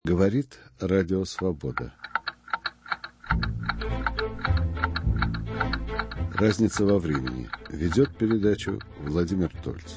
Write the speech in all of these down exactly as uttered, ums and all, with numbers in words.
Говорит Радио Свобода. Разница во времени. Ведет передачу Владимир Тольц.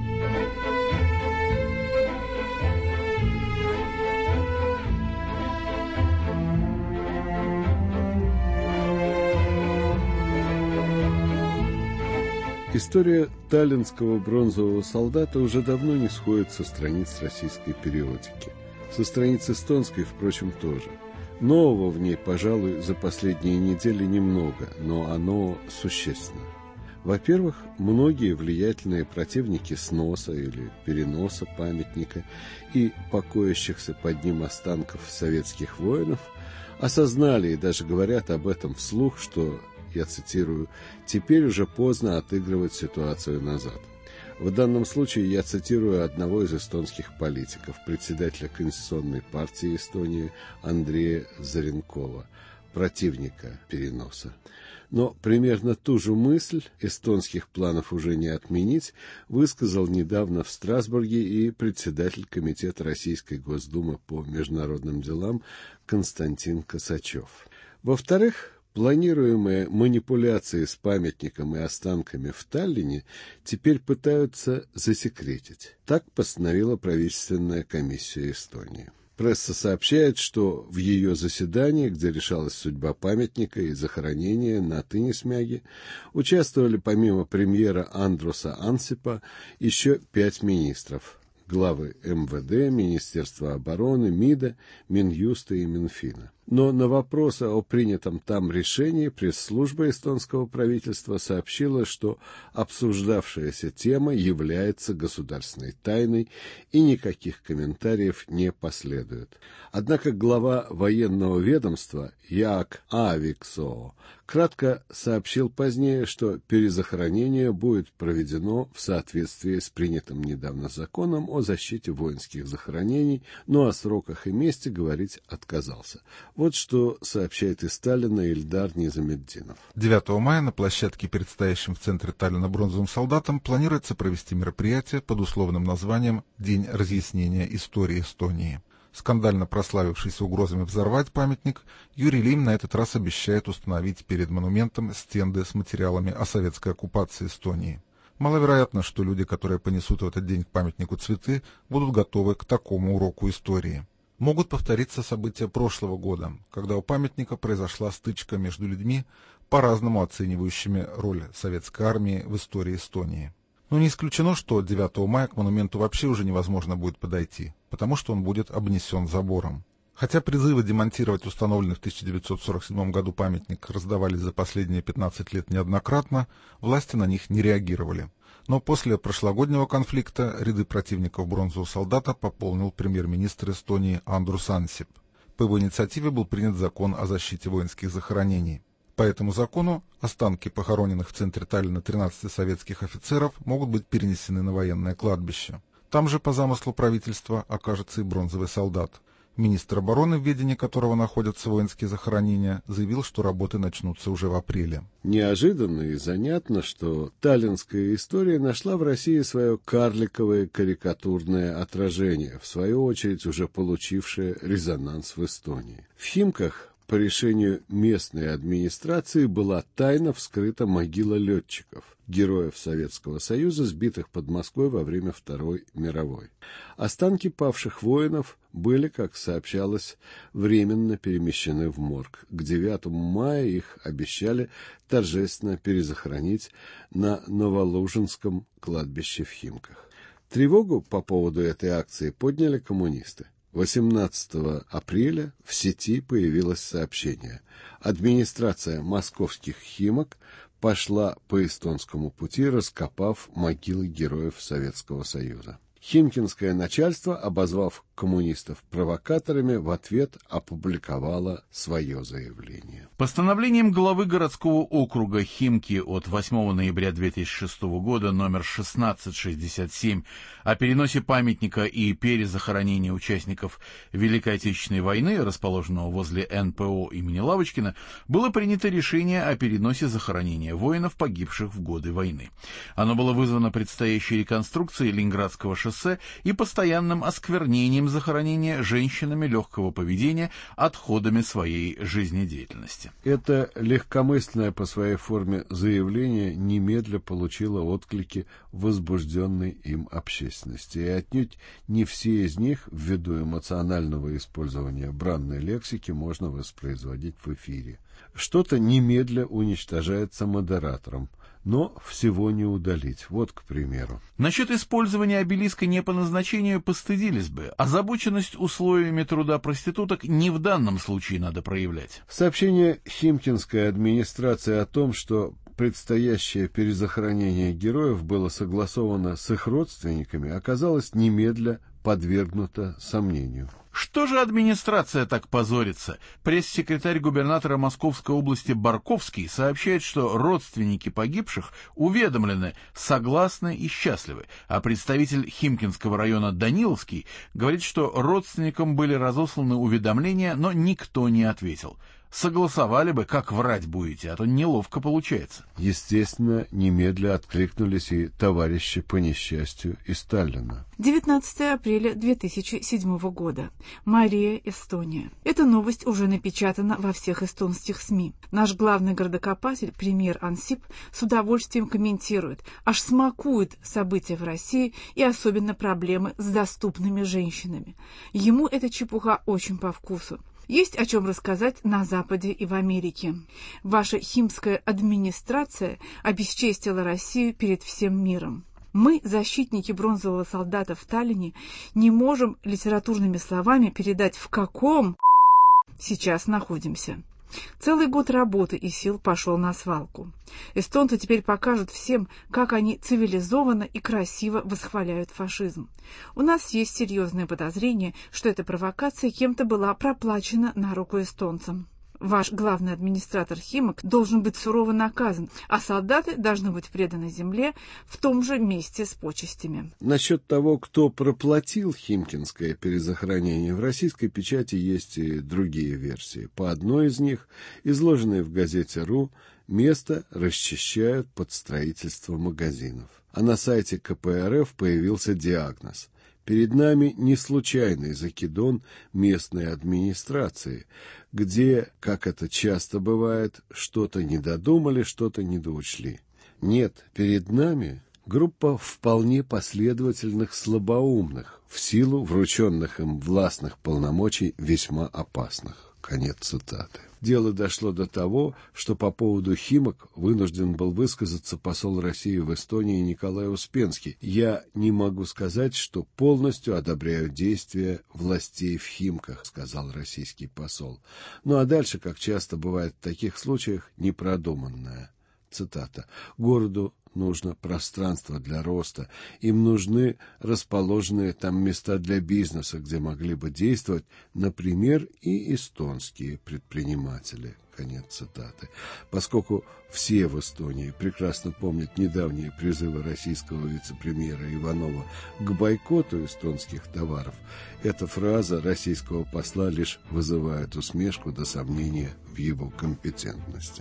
История таллинского бронзового солдата уже давно не сходит со страниц российской периодики. Со страниц эстонской, впрочем, тоже. Нового в ней, пожалуй, за последние недели немного, но оно существенно. Во-первых, многие влиятельные противники сноса или переноса памятника и покоящихся под ним останков советских воинов осознали и даже говорят об этом вслух, что, я цитирую, «теперь уже поздно отыгрывать ситуацию назад». В данном случае я цитирую одного из эстонских политиков, председателя Конституционной партии Эстонии Андрея Заренкова, противника переноса. Но примерно ту же мысль, эстонских планов уже не отменить, высказал недавно в Страсбурге и председатель Комитета Российской Госдумы по международным делам Константин Косачев. Во-вторых, планируемые манипуляции с памятником и останками в Таллине теперь пытаются засекретить. Так постановила правительственная комиссия Эстонии. Пресса сообщает, что в ее заседании, где решалась судьба памятника и захоронения на Тынисмяге, участвовали помимо премьера Андруса Ансипа еще пять министров. Главы эм вэ дэ, Министерства обороны, МИДа, Минюста и Минфина. Но на вопросы о принятом там решении пресс-служба эстонского правительства сообщила, что обсуждавшаяся тема является государственной тайной и никаких комментариев не последует. Однако глава военного ведомства Яак Aaviksoo кратко сообщил позднее, что перезахоронение будет проведено в соответствии с принятым недавно законом о защите воинских захоронений, но о сроках и месте говорить отказался. Вот что сообщает из Таллина Ильдар Низаметдинов. девятого мая на площадке, перед стоящим в центре Таллина бронзовым солдатом, планируется провести мероприятие под условным названием «День разъяснения истории Эстонии». Скандально прославившийся угрозами взорвать памятник, Юрий Лим на этот раз обещает установить перед монументом стенды с материалами о советской оккупации Эстонии. Маловероятно, что люди, которые понесут в этот день к памятнику цветы, будут готовы к такому уроку истории. Могут повториться события прошлого года, когда у памятника произошла стычка между людьми, по-разному оценивающими роль советской армии в истории Эстонии. Но не исключено, что девятого мая к монументу вообще уже невозможно будет подойти, потому что он будет обнесен забором. Хотя призывы демонтировать установленный в тысяча девятьсот сорок седьмом году памятник раздавались за последние пятнадцать лет неоднократно, власти на них не реагировали. Но после прошлогоднего конфликта ряды противников бронзового солдата пополнил премьер-министр Эстонии Андрус Ансип. По его инициативе был принят закон о защите воинских захоронений. По этому закону останки похороненных в центре Таллина тринадцати советских офицеров могут быть перенесены на военное кладбище. Там же, по замыслу правительства, окажется и бронзовый солдат. Министр обороны, в ведении которого находятся воинские захоронения, заявил, что работы начнутся уже в апреле. Неожиданно и занятно, что таллинская история нашла в России свое карликовое карикатурное отражение, в свою очередь уже получившее резонанс в Эстонии. В Химках по решению местной администрации была тайно вскрыта могила летчиков, героев Советского Союза, сбитых под Москвой во время Второй мировой. Останки павших воинов были, как сообщалось, временно перемещены в морг. К девятому мая их обещали торжественно перезахоронить на Новолужинском кладбище в Химках. Тревогу по поводу этой акции подняли коммунисты. восемнадцатого апреля в сети появилось сообщение. Администрация московских Химок пошла по эстонскому пути, раскопав могилы героев Советского Союза. Химкинское начальство, обозвав коммунистов провокаторами, в ответ опубликовало свое заявление. Постановлением главы городского округа Химки от восьмого ноября две тысячи шестого года номер шестнадцать шестьдесят семь о переносе памятника и перезахоронении участников Великой Отечественной войны, расположенного возле эн пэ о имени Лавочкина, было принято решение о переносе захоронения воинов, погибших в годы войны. Оно было вызвано предстоящей реконструкцией Ленинградского шоссе шоссе и постоянным осквернением захоронения женщинами легкого поведения отходами своей жизнедеятельности. Это легкомысленное по своей форме заявление немедля получило отклики возбужденной им общественности, и отнюдь не все из них, ввиду эмоционального использования бранной лексики, можно воспроизводить в эфире. Что-то немедля уничтожается модератором, но всего не удалить. Вот, к примеру. Насчет использования обелиска не по назначению постыдились бы. Озабоченность условиями труда проституток не в данном случае надо проявлять. Сообщение химкинской администрации о том, что предстоящее перезахоронение героев было согласовано с их родственниками, оказалось немедля подвергнуто сомнению. Что же администрация так позорится? Пресс-секретарь губернатора Московской области Барковский сообщает, что родственники погибших уведомлены, согласны и счастливы, а представитель Химкинского района Даниловский говорит, что родственникам были разосланы уведомления, но никто не ответил. Согласовали бы, как врать будете, а то неловко получается. Естественно, немедля откликнулись и товарищи по несчастью из Таллина. девятнадцатого апреля две тысячи седьмого года. Мария, Эстония. Эта новость уже напечатана во всех эстонских СМИ. Наш главный городокопатель, премьер Ансип, с удовольствием комментирует, аж смакует события в России и особенно проблемы с доступными женщинами. Ему эта чепуха очень по вкусу. Есть о чем рассказать на Западе и в Америке. Ваша химская администрация обесчестила Россию перед всем миром. Мы, защитники бронзового солдата в Таллине, не можем литературными словами передать, в каком сейчас находимся. Целый год работы и сил пошел на свалку. Эстонцы теперь покажут всем, как они цивилизованно и красиво восхваляют фашизм. У нас есть серьезное подозрение, что эта провокация кем-то была проплачена на руку эстонцам. Ваш главный администратор Химок должен быть сурово наказан, а солдаты должны быть преданы земле в том же месте с почестями. Насчет того, кто проплатил химкинское перезахоронение, в российской печати есть и другие версии. По одной из них, изложенной в газете «Ру», место расчищают под строительство магазинов. А на сайте ка пэ эр эф появился диагноз. Перед нами не случайный закидон местной администрации, где, как это часто бывает, что-то не додумали, что-то недоучли. Нет, перед нами группа вполне последовательных слабоумных, в силу врученных им властных полномочий весьма опасных. Конец цитаты. Дело дошло до того, что по поводу Химок вынужден был высказаться посол России в Эстонии Николай Успенский. «Я не могу сказать, что полностью одобряю действия властей в Химках», — сказал российский посол. Ну а дальше, как часто бывает в таких случаях, непродуманная цитата. «Городу нужно пространство для роста, им нужны расположенные там места для бизнеса, где могли бы действовать, например, и эстонские предприниматели». Конец цитаты. Поскольку все в Эстонии прекрасно помнят недавние призывы российского вице-премьера Иванова к бойкоту эстонских товаров, эта фраза российского посла лишь вызывает усмешку до сомнения в его компетентности.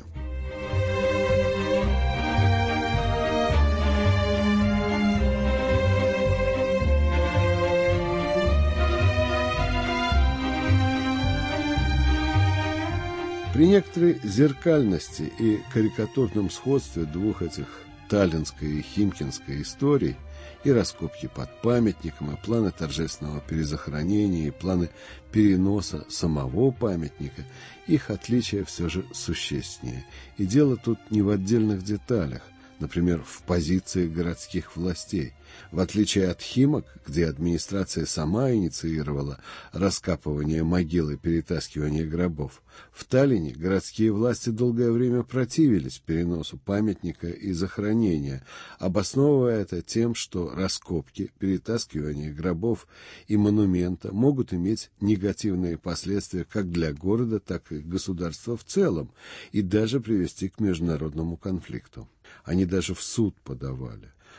При некоторой зеркальности и карикатурном сходстве двух этих таллинской и химкинской историй, и раскопки под памятником, и планы торжественного перезахоронения, и планы переноса самого памятника, их отличия все же существеннее. И дело тут не в отдельных деталях, например, в позиции городских властей. В отличие от Химок, где администрация сама инициировала раскапывание могил и перетаскивание гробов, в Таллине городские власти долгое время противились переносу памятника и захоронения, обосновывая это тем, что раскопки, перетаскивание гробов и монумента могут иметь негативные последствия как для города, так и государства в целом, и даже привести к международному конфликту. Они даже в суд подавали.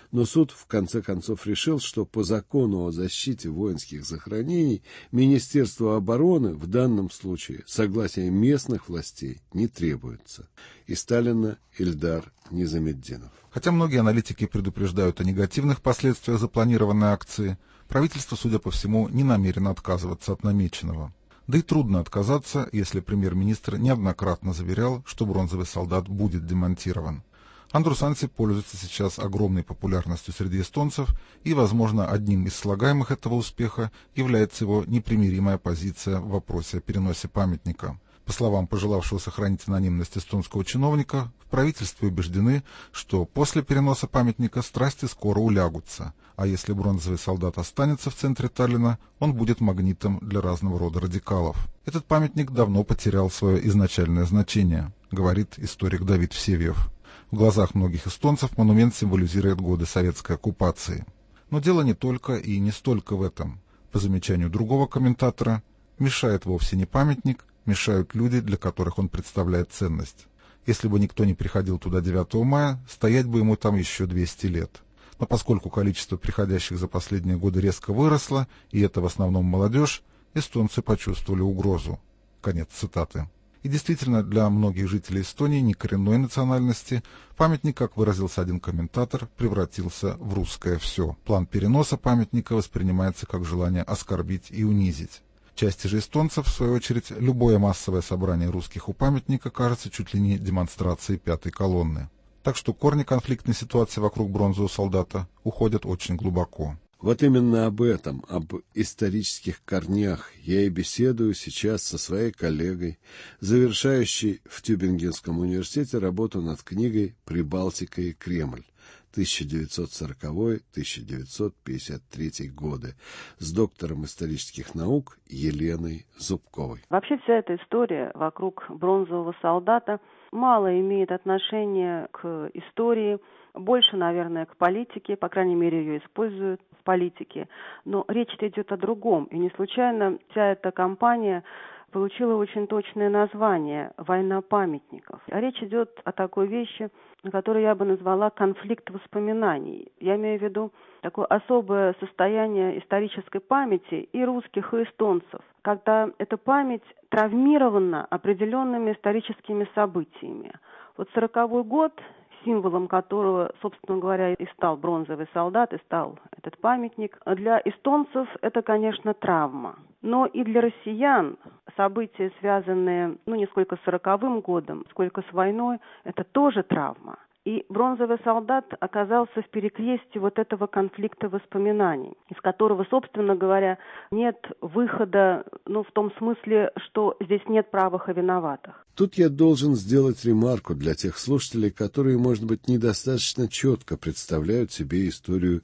Но суд в конце концов решил, что по закону о защите воинских захоронений Министерству обороны в данном случае согласия местных властей не требуется. Из Таллина Ильдар Низаметдинов. Хотя многие аналитики предупреждают о негативных последствиях запланированной акции, правительство, судя по всему, не намерено отказываться от намеченного. Да и трудно отказаться, если премьер-министр неоднократно заверял, что бронзовый солдат будет демонтирован. Андрус Ансип пользуется сейчас огромной популярностью среди эстонцев, и, возможно, одним из слагаемых этого успеха является его непримиримая позиция в вопросе о переносе памятника. По словам пожелавшего сохранить анонимность эстонского чиновника, в правительстве убеждены, что после переноса памятника страсти скоро улягутся, а если бронзовый солдат останется в центре Таллина, он будет магнитом для разного рода радикалов. Этот памятник давно потерял свое изначальное значение, говорит историк Давид Всевьев. В глазах многих эстонцев монумент символизирует годы советской оккупации. Но дело не только и не столько в этом. По замечанию другого комментатора, мешает вовсе не памятник, мешают люди, для которых он представляет ценность. Если бы никто не приходил туда девятого мая, стоять бы ему там еще двести лет. Но поскольку количество приходящих за последние годы резко выросло, и это в основном молодежь, эстонцы почувствовали угрозу. Конец цитаты. И действительно, для многих жителей Эстонии некоренной национальности памятник, как выразился один комментатор, превратился в русское все. План переноса памятника воспринимается как желание оскорбить и унизить. Части же эстонцев, в свою очередь, любое массовое собрание русских у памятника кажется чуть ли не демонстрацией пятой колонны. Так что корни конфликтной ситуации вокруг бронзового солдата уходят очень глубоко. Вот именно об этом, об исторических корнях я и беседую сейчас со своей коллегой, завершающей в Тюбингенском университете работу над книгой «Прибалтика и Кремль» тысяча девятьсот сороковой — тысяча девятьсот пятьдесят третий годы с доктором исторических наук Еленой Зубковой. Вообще вся эта история вокруг бронзового солдата мало имеет отношения к истории, больше, наверное, к политике, по крайней мере, ее используют в политике. Но речь-то идет о другом. И не случайно вся эта кампания получила очень точное название «Война памятников». А речь идет о такой вещи, которую я бы назвала конфликт воспоминаний. Я имею в виду такое особое состояние исторической памяти и русских, и эстонцев, когда эта память травмирована определенными историческими событиями. Вот сороковой год, символом которого, собственно говоря, и стал бронзовый солдат, и стал этот памятник, для эстонцев это, конечно, травма. Но и для россиян события, связанные, ну, не сколько с сороковым годом, сколько с войной, это тоже травма. И бронзовый солдат оказался в перекрестье вот этого конфликта воспоминаний, из которого, собственно говоря, нет выхода, ну, в том смысле, что здесь нет правых и виноватых. Тут я должен сделать ремарку для тех слушателей, которые, может быть, недостаточно четко представляют себе историю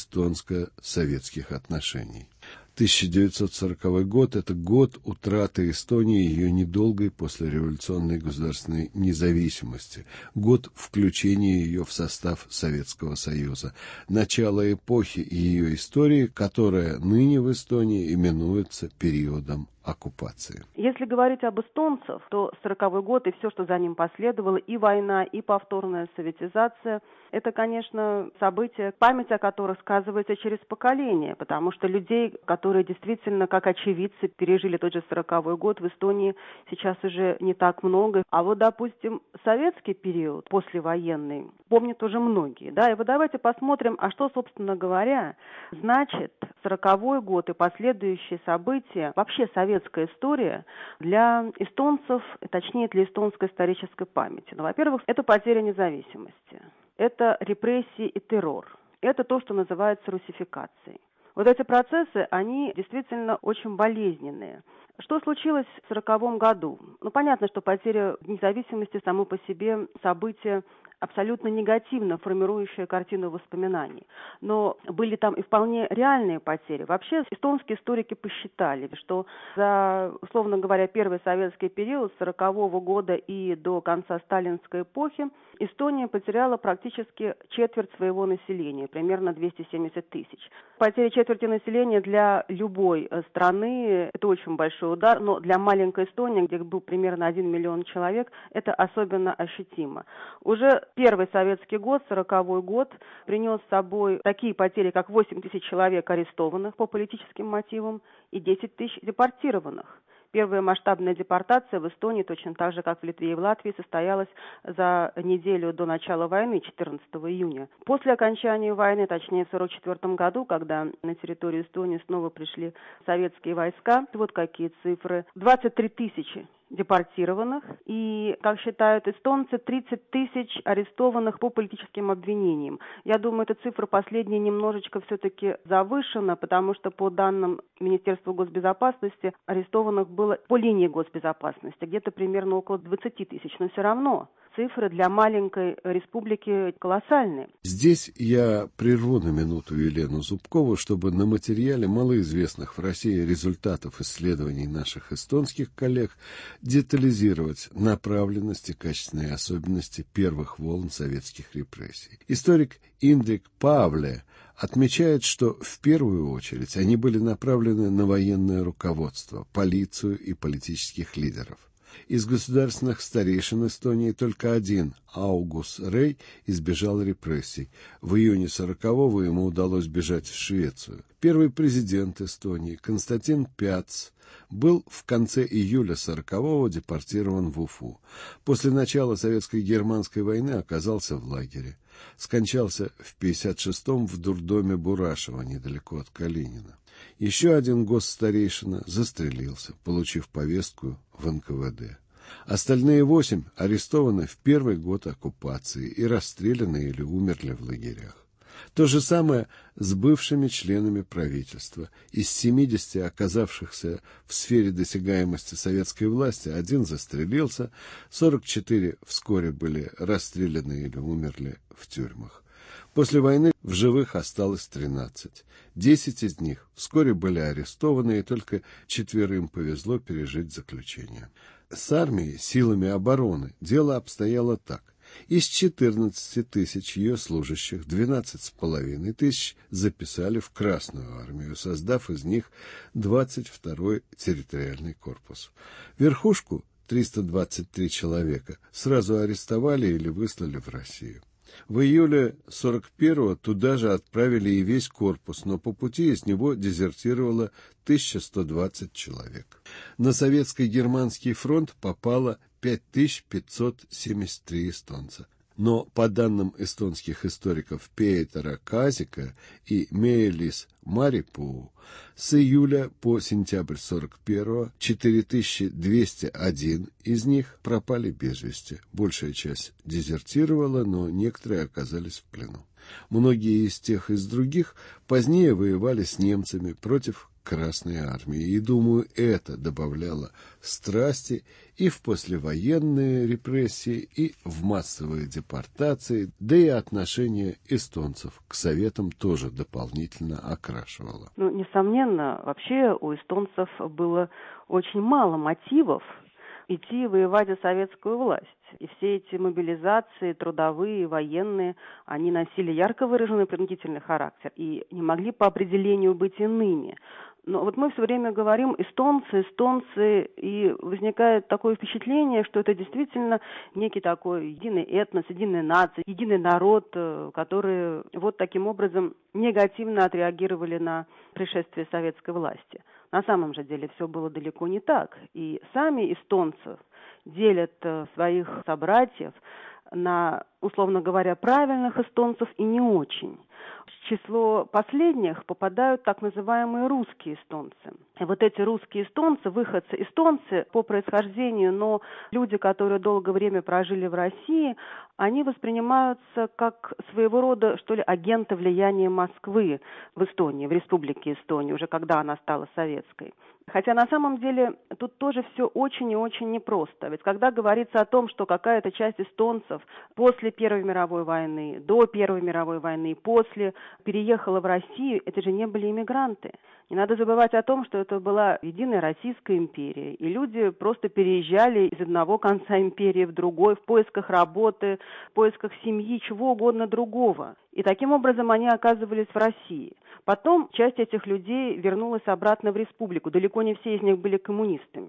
эстонско-советских отношений. тысяча девятьсот сороковой год – это год утраты Эстонии и ее недолгой послереволюционной государственной независимости, год включения ее в состав Советского Союза, начало эпохи и ее истории, которая ныне в Эстонии именуется периодом оккупации. Если говорить об эстонцах, то сороковой год и все, что за ним последовало, и война, и повторная советизация, это, конечно, события, память о которых сказывается через поколение, потому что людей, которые действительно, как очевидцы, пережили тот же сороковой год, в Эстонии сейчас уже не так много. А вот, допустим, советский период, послевоенный, помнят уже многие. Да? И вот давайте посмотрим, а что, собственно говоря, значит сороковой год и последующие события, вообще советская история для эстонцев, точнее для эстонской исторической памяти. Ну, во-первых, это потеря независимости, это репрессии и террор, это то, что называется русификацией. Вот эти процессы, они действительно очень болезненные. Что случилось в сороковом году? Ну, понятно, что потеря независимости само по себе событие абсолютно негативно формирующая картину воспоминаний. Но были там и вполне реальные потери. Вообще, эстонские историки посчитали, что за, условно говоря, первый советский период, с сорокового года и до конца сталинской эпохи, Эстония потеряла практически четверть своего населения, примерно двести семьдесят тысяч. Потеря четверти населения для любой страны – это очень большой удар, но для маленькой Эстонии, где был примерно один миллион человек, это особенно ощутимо. Уже в Первый советский год, сороковой год, принес с собой такие потери, как восемь тысяч человек арестованных по политическим мотивам и десять тысяч депортированных. Первая масштабная депортация в Эстонии, точно так же, как в Литве и в Латвии, состоялась за неделю до начала войны, четырнадцатого июня. После окончания войны, точнее в сорок четвёртом году, когда на территорию Эстонии снова пришли советские войска, вот какие цифры. двадцать три тысячи депортированных и, как считают эстонцы, тридцать тысяч арестованных по политическим обвинениям. Я думаю, эта цифра последняя немножечко все-таки завышена, потому что по данным Министерства госбезопасности арестованных было по линии госбезопасности где-то примерно около двадцать тысяч, но все равно цифры для маленькой республики колоссальные. Здесь я прерву на минуту Елену Зубкову, чтобы на материале малоизвестных в России результатов исследований наших эстонских коллег детализировать направленности, качественные особенности первых волн советских репрессий. Историк Индрик Павле отмечает, что в первую очередь они были направлены на военное руководство, полицию и политических лидеров. Из государственных старейшин Эстонии только один, Аугус Рей, избежал репрессий. В июне сорокового ему удалось бежать в Швецию. Первый президент Эстонии, Константин Пяц, был в конце июля сорокового депортирован в Уфу. После начала советско-германской войны оказался в лагере. Скончался в пятьдесят шестом в дурдоме Бурашева, недалеко от Калинина. Еще один госсстарейшина застрелился, получив повестку в эн ка вэ дэ. Остальные восемь арестованы в первый год оккупации и расстреляны или умерли в лагерях. То же самое с бывшими членами правительства. Из семидесяти оказавшихся в сфере досягаемости советской власти один застрелился, сорок четыре вскоре были расстреляны или умерли в тюрьмах. После войны в живых осталось тринадцать. Десять из них вскоре были арестованы, и только четверым повезло пережить заключение. С армией, силами обороны, дело обстояло так. Из четырнадцати тысяч ее служащих двенадцать с половиной тысяч записали в Красную армию, создав из них двадцать второй территориальный корпус. Верхушку, триста двадцать три человека, сразу арестовали или выслали в Россию. В июле сорок первого туда же отправили и весь корпус, но по пути из него дезертировало тысяча сто двадцать человек. На советско-германский фронт попало пять тысяч пятьсот семьдесят три эстонца. Но по данным эстонских историков Петера Казика и Меелис Марипуу, с июля по сентябрь сорок первого четыре тысячи двести один из них пропали без вести. Большая часть дезертировала, но некоторые оказались в плену. Многие из тех из других позднее воевали с немцами против Красной армии, и, думаю, это добавляло страсти и в послевоенные репрессии, и в массовые депортации, да и отношение эстонцев к советам тоже дополнительно окрашивало. Ну, несомненно, вообще у эстонцев было очень мало мотивов идти воевать за советскую власть. И все эти мобилизации, трудовые, военные, они носили ярко выраженный принудительный характер и не могли по определению быть иными. Но вот мы все время говорим эстонцы, эстонцы, и возникает такое впечатление, что это действительно некий такой единый этнос, единая нация, единый народ, которые вот таким образом негативно отреагировали на пришествие советской власти. На самом же деле все было далеко не так. И сами эстонцы делят своих собратьев на, условно говоря, правильных эстонцев и не очень. В число последних попадают так называемые русские эстонцы. И вот эти русские эстонцы, выходцы эстонцы по происхождению, но люди, которые долгое время прожили в России, они воспринимаются как своего рода, что ли, агенты влияния Москвы в Эстонии, в Республике Эстония, уже когда она стала советской. Хотя на самом деле тут тоже все очень и очень непросто. Ведь когда говорится о том, что какая-то часть эстонцев после Первой мировой войны, до Первой мировой войны, после переехала в Россию, это же не были иммигранты. Не надо забывать о том, что это была единая Российская империя, и люди просто переезжали из одного конца империи в другой в поисках работы, в поисках семьи, чего угодно другого. И таким образом они оказывались в России. Потом часть этих людей вернулась обратно в республику. Далеко не все из них были коммунистами.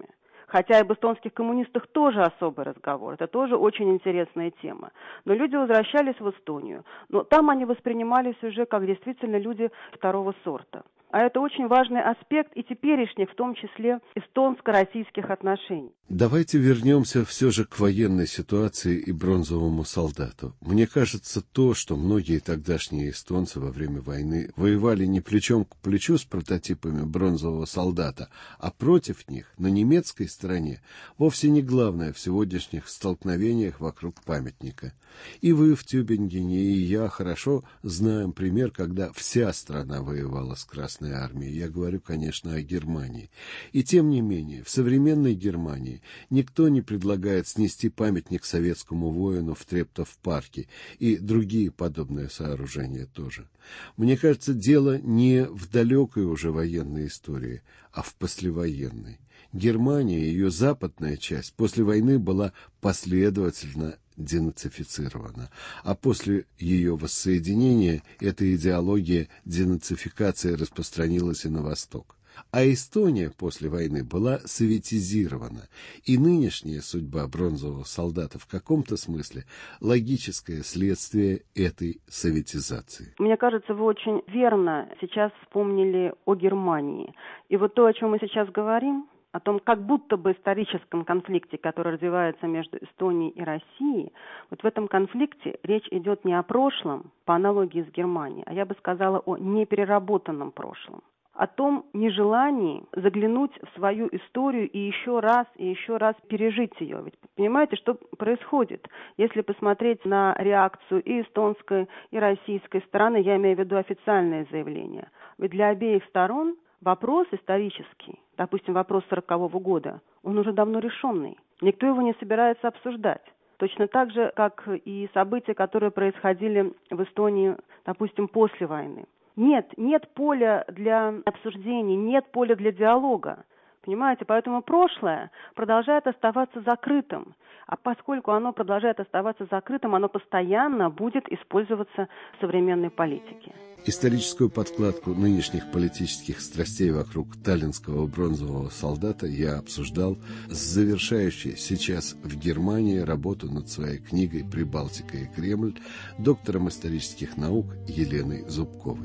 Хотя об эстонских коммунистах тоже особый разговор, это тоже очень интересная тема. Но люди возвращались в Эстонию, но там они воспринимались уже как действительно люди второго сорта. А это очень важный аспект и теперешних, в том числе, эстонско-российских отношений. Давайте вернемся все же к военной ситуации и бронзовому солдату. Мне кажется, то, что многие тогдашние эстонцы во время войны воевали не плечом к плечу с прототипами бронзового солдата, а против них на немецкой стороне, вовсе не главное в сегодняшних столкновениях вокруг памятника. И вы в Тюбингене, и я хорошо знаем пример, когда вся страна воевала с Красной армией. Я говорю, конечно, о Германии. И тем не менее, в современной Германии никто не предлагает снести памятник советскому воину в Трептов-парке и другие подобные сооружения тоже. Мне кажется, дело не в далекой уже военной истории, а в послевоенной. Германия, ее западная часть, после войны была последовательно денацифицирована, а после ее воссоединения эта идеология денацификации распространилась и на восток. А Эстония после войны была советизирована, и нынешняя судьба бронзового солдата в каком-то смысле логическое следствие этой советизации. Мне кажется, вы очень верно сейчас вспомнили о Германии. И вот то, о чем мы сейчас говорим, о том, как будто бы историческом конфликте, который развивается между Эстонией и Россией, вот в этом конфликте речь идет не о прошлом, по аналогии с Германией, а я бы сказала о непереработанном прошлом. О том нежелании заглянуть в свою историю и еще раз, и еще раз пережить ее. Ведь понимаете, что происходит? Если посмотреть на реакцию и эстонской, и российской стороны, я имею в виду официальные заявления, ведь для обеих сторон вопрос исторический, допустим, вопрос сорокового года, он уже давно решенный. Никто его не собирается обсуждать. Точно так же, как и события, которые происходили в Эстонии, допустим, после войны. Нет, нет поля для обсуждений, нет поля для диалога. Понимаете, поэтому прошлое продолжает оставаться закрытым. А поскольку оно продолжает оставаться закрытым, оно постоянно будет использоваться в современной политике. Историческую подкладку нынешних политических страстей вокруг таллинского бронзового солдата я обсуждал с завершающей сейчас в Германии работу над своей книгой «Прибалтика и Кремль» доктором исторических наук Еленой Зубковой.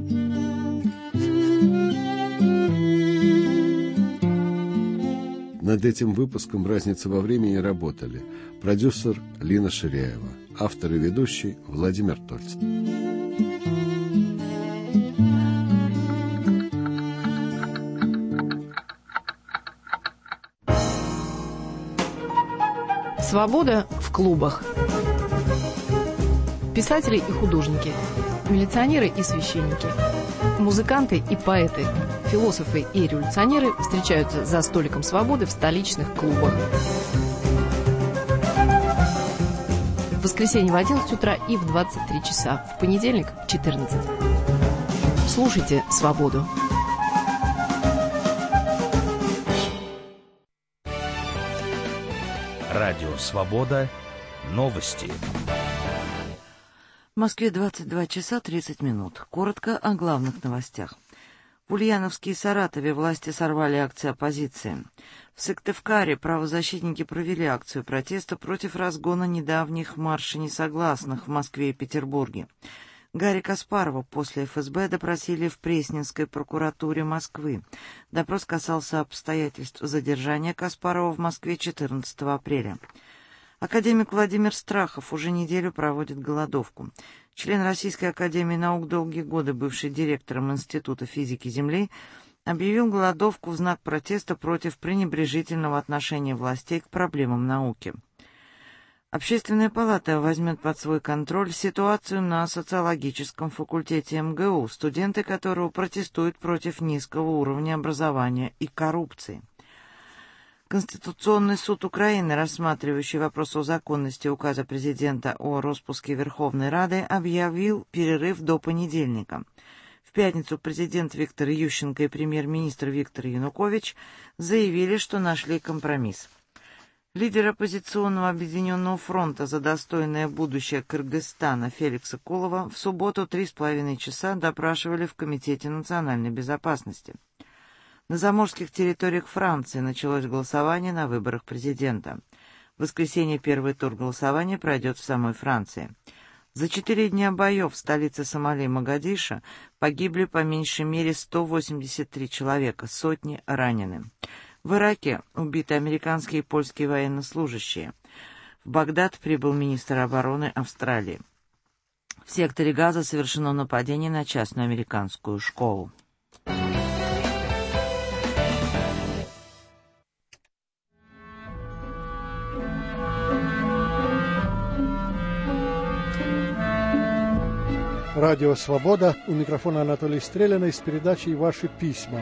Над этим выпуском «Разница во времени» работали продюсер Лина Ширяева, автор и ведущий Владимир Тольц. Свобода в клубах. Писатели и художники, милиционеры и священники, музыканты и поэты, философы и революционеры встречаются за столиком свободы в столичных клубах. В воскресенье в одиннадцать утра и в двадцать три часа, в понедельник в четырнадцать. Слушайте «Свободу». Радио «Свобода». Новости. В Москве двадцать два часа тридцать минут. Коротко о главных новостях. В Ульяновске и Саратове власти сорвали акции оппозиции. В Сыктывкаре правозащитники провели акцию протеста против разгона недавних маршей несогласных в Москве и Петербурге. Гарри Каспарова после эф эс бэ допросили в Пресненской прокуратуре Москвы. Допрос касался обстоятельств задержания Каспарова в Москве четырнадцатого апреля. Академик Владимир Страхов уже неделю проводит голодовку. Член Российской академии наук, долгие годы бывший директором Института физики Земли, объявил голодовку в знак протеста против пренебрежительного отношения властей к проблемам науки. Общественная палата возьмет под свой контроль ситуацию на социологическом факультете эм гэ у, студенты которого протестуют против низкого уровня образования и коррупции. Конституционный суд Украины, рассматривающий вопрос о законности указа президента о распуске Верховной Рады, объявил перерыв до понедельника. В пятницу президент Виктор Ющенко и премьер-министр Виктор Янукович заявили, что нашли компромисс. Лидер оппозиционного Объединенного фронта за достойное будущее Кыргызстана Феликса Кулова в субботу три с половиной часа допрашивали в Комитете национальной безопасности. На заморских территориях Франции началось голосование на выборах президента. В воскресенье первый тур голосования пройдет в самой Франции. За четыре дня боев в столице Сомали Могадишо погибли по меньшей мере сто восемьдесят три человека, сотни ранены. В Ираке убиты американские и польские военнослужащие. В Багдад прибыл министр обороны Австралии. В секторе Газа совершено нападение на частную американскую школу. Радио «Свобода». У микрофона Анатолий Стрелянный с передачей «Ваши письма».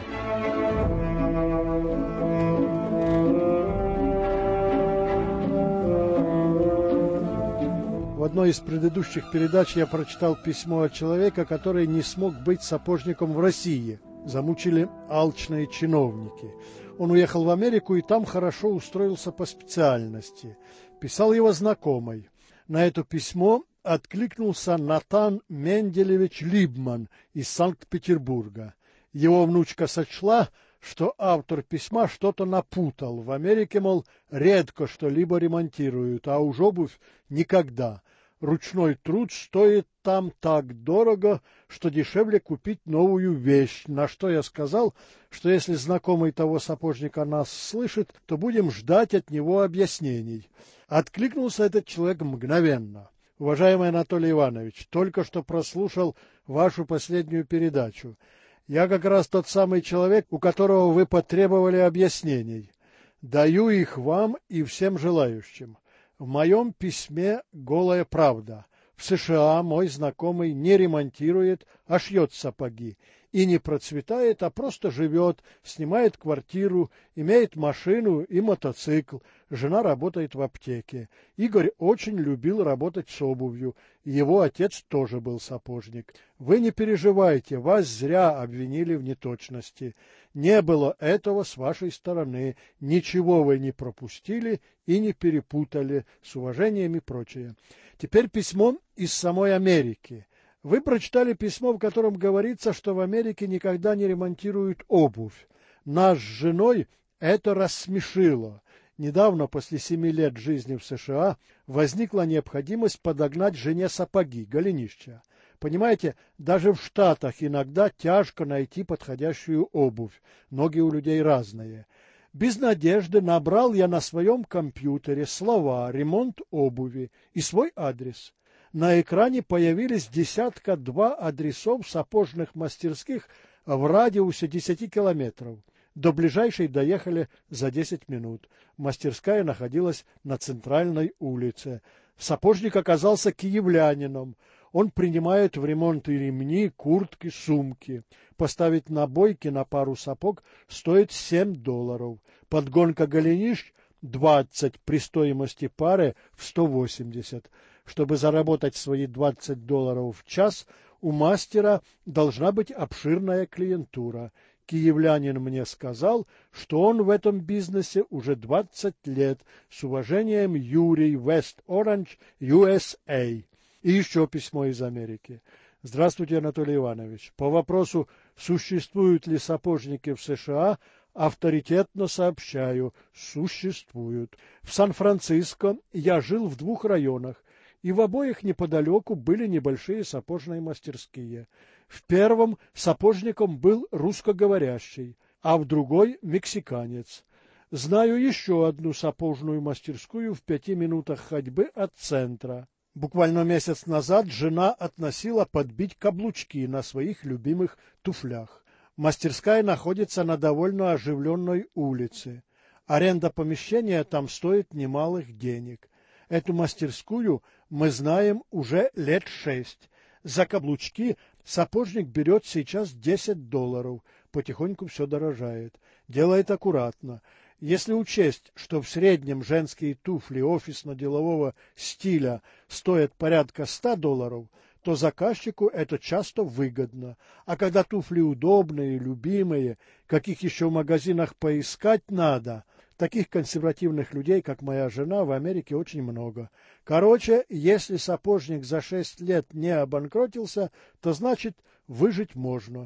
В одной из предыдущих передач я прочитал письмо от человека, который не смог быть сапожником в России. Замучили алчные чиновники. Он уехал в Америку и там хорошо устроился по специальности. Писал его знакомый. На это письмо откликнулся Натан Менделевич Либман из Санкт-Петербурга. Его внучка сочла, что автор письма что-то напутал. В Америке, мол, редко что-либо ремонтируют, а уж обувь никогда. Ручной труд стоит там так дорого, что дешевле купить новую вещь. На что я сказал, что если знакомый того сапожника нас слышит, то будем ждать от него объяснений. Откликнулся этот человек мгновенно. Уважаемый Анатолий Иванович, только что прослушал вашу последнюю передачу. Я как раз тот самый человек, у которого вы потребовали объяснений. Даю их вам и всем желающим. В моем письме голая правда. В США мой знакомый не ремонтирует, а шьет сапоги. И не процветает, а просто живет, снимает квартиру, имеет машину и мотоцикл. Жена работает в аптеке. Игорь очень любил работать с обувью. Его отец тоже был сапожник. Вы не переживайте, вас зря обвинили в неточности. Не было этого с вашей стороны. Ничего вы не пропустили и не перепутали. С уважением и прочее. Теперь письмо из самой Америки. Вы прочитали письмо, в котором говорится, что в Америке никогда не ремонтируют обувь. Нас с женой это рассмешило. Недавно, после семи лет жизни в США, возникла необходимость подогнать жене сапоги, голенища. Понимаете, даже в Штатах иногда тяжко найти подходящую обувь. Ноги у людей разные. Без надежды набрал я на своем компьютере слова «ремонт обуви» и свой адрес. На экране появились десятка-два адресов сапожных мастерских в радиусе десяти километров. До ближайшей доехали за десять минут. Мастерская находилась на центральной улице. Сапожник оказался киевлянином. Он принимает в ремонт и ремни, куртки, сумки. Поставить набойки на пару сапог стоит семь долларов. Подгонка голенищ двадцать при стоимости пары в сто восемьдесят. Чтобы заработать свои двадцать долларов в час, у мастера должна быть обширная клиентура. Киевлянин мне сказал, что он в этом бизнесе уже двадцать лет. С уважением, Юрий, West Orange, ю эс эй. И еще письмо из Америки. Здравствуйте, Анатолий Иванович. По вопросу, существуют ли сапожники в США, авторитетно сообщаю, существуют. В Сан-Франциско я жил в двух районах, и в обоих неподалеку были небольшие сапожные мастерские. В первом сапожником был русскоговорящий, а в другой — мексиканец. Знаю еще одну сапожную мастерскую в пяти минутах ходьбы от центра. Буквально месяц назад жена относила подбить каблучки на своих любимых туфлях. Мастерская находится на довольно оживленной улице. Аренда помещения там стоит немалых денег. Эту мастерскую мы знаем уже лет шесть. За каблучки сапожник берет сейчас десять долларов. Потихоньку все дорожает. Делает аккуратно. Если учесть, что в среднем женские туфли офисно-делового стиля стоят порядка ста долларов, то заказчику это часто выгодно. А когда туфли удобные, любимые, каких еще в магазинах поискать надо, таких консервативных людей, как моя жена, в Америке очень много. Короче, если сапожник за шесть лет не обанкротился, то значит выжить можно.